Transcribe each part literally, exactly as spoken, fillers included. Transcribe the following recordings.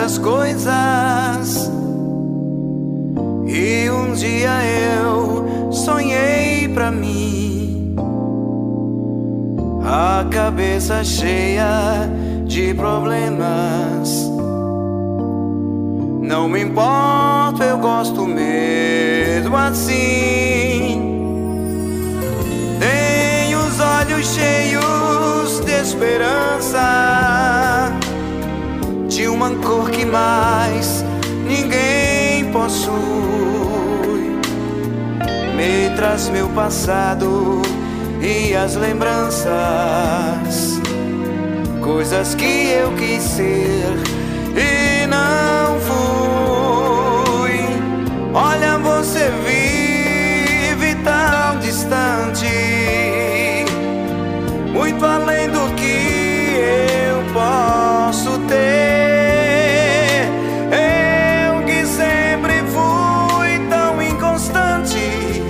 tantas coisas. E um dia eu sonhei pra mim, a cabeça cheia de problemas. Não me importo, eu gosto mesmo assim. Tenho os olhos cheios de esperança, de uma cor que mais ninguém possui. Me traz meu passado e as lembranças, coisas que eu quis ser e não fui. Olha, você vive tão distante, muito além do que eu posso ter. Eu que sempre fui tão inconstante,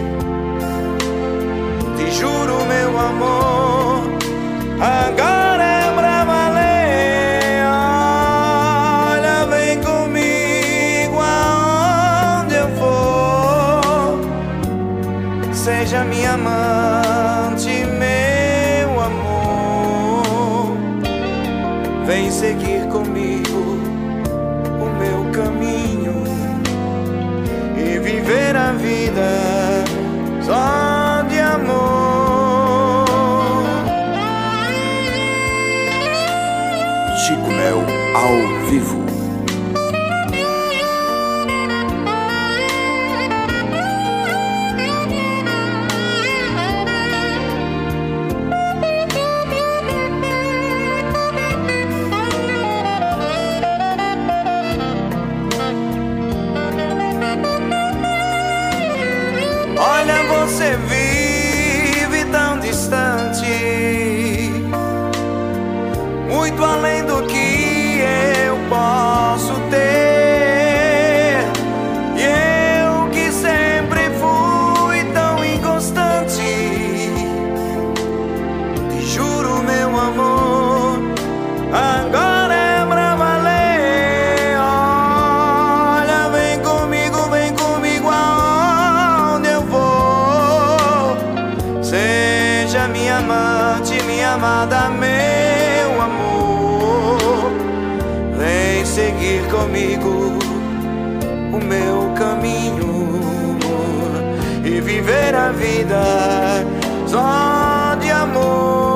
te juro, meu amor, agora é pra valer. Olha, vem comigo aonde eu for, seja minha amante, meu amor. Vem seguir comigo o meu caminho e viver a vida só de amor. Chico Mel ao vivo. Olha, você vive tão distante, muito além do que eu posso ter. E eu que sempre fui tão inconstante, te juro, meu amor, agora é pra valer. Olha, vem comigo, vem comigo aonde eu vou, seja minha amante, minha amada, meu amor. Vem seguir comigo o meu caminho e viver a vida só de amor.